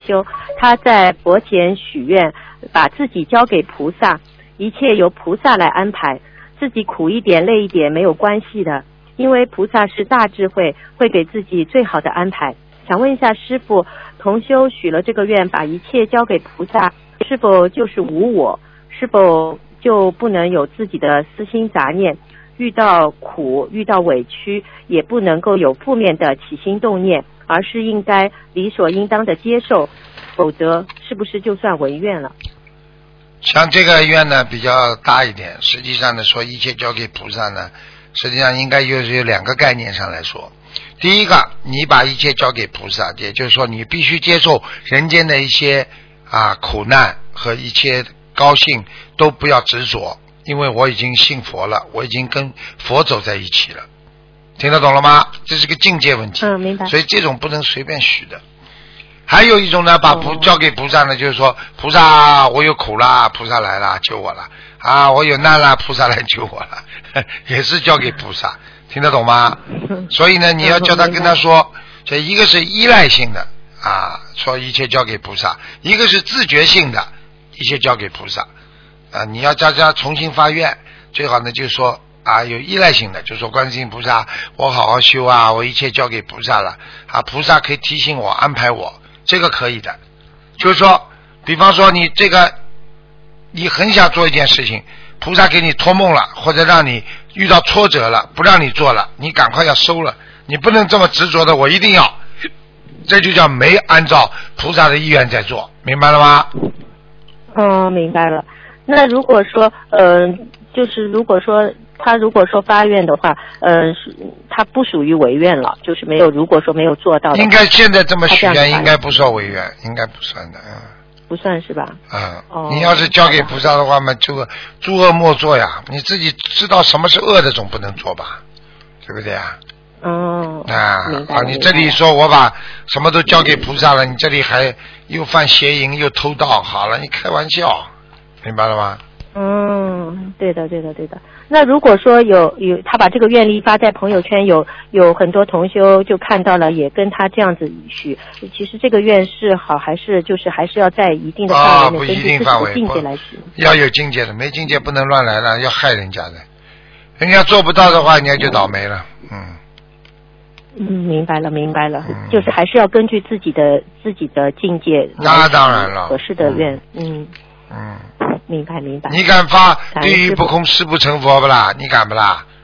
修，他在佛前许愿，把自己交给菩萨，一切由菩萨来安排，自己苦一点累一点没有关系的，因为菩萨是大智慧，会给自己最好的安排。想问一下师父，同修许了这个愿，把一切交给菩萨，是否就是无我？是否就不能有自己的私心杂念？遇到苦遇到委屈也不能够有负面的起心动念，而是应该理所应当的接受，否则是不是就算违愿了？ 像这个愿呢比较大一点，实际上呢说一切交给菩萨呢，实际上应该有两个概念上来说。第一个，你把一切交给菩萨，也就是说你必须接受人间的一些苦难和一切高兴都不要执着，因为我已经信佛了，我已经跟佛走在一起了，听得懂了吗？这是个境界问题。 明白。 所以这种不能随便许的。还有一种呢，把交给菩萨呢，就是说菩萨我有苦啦，菩萨来了救我了我有难啦，菩萨来救我了也是交给菩萨，听得懂吗？所以呢你要叫他跟他说，这一个是依赖性的说一切交给菩萨，一个是自觉性的，一切交给菩萨你要叫他重新发愿，最好呢就是说有依赖性的，就是说观世音菩萨我好好修我一切交给菩萨了菩萨可以提醒我安排我，这个可以的。就是说比方说你这个你很想做一件事情，菩萨给你托梦了，或者让你遇到挫折了不让你做了，你赶快要收了，你不能这么执着的我一定要，这就叫没按照菩萨的意愿在做，明白了吗？ 明白了。那如果说就是如果说发愿的话他不属于违愿了，就是没有，如果说没有做到的，应该现在这么许愿应该不算违愿，应该不算的不算是吧？ 你要是交给菩萨的话嘛，这个诸恶莫作呀，你自己知道什么是恶的总不能做吧，对不对明白你这里说我把什么都交给菩萨了，你这里还又犯邪淫又偷盗，好了，你开玩笑，明白了吗？ 对的。那如果说有他把这个愿力发在朋友圈，有很多同修就看到了，也跟他这样子许，其实这个愿是好还是要在一定的范围内，根据自己的境界来许？ 要有境界的，没境界不能乱来了，要害人家的，人家做不到的话，人家就倒霉了。 明白了，就是还是要根据自己的境界， 那当然了， 合适的愿。明白。 你敢发地狱不空誓不成佛不啦？你敢不啦？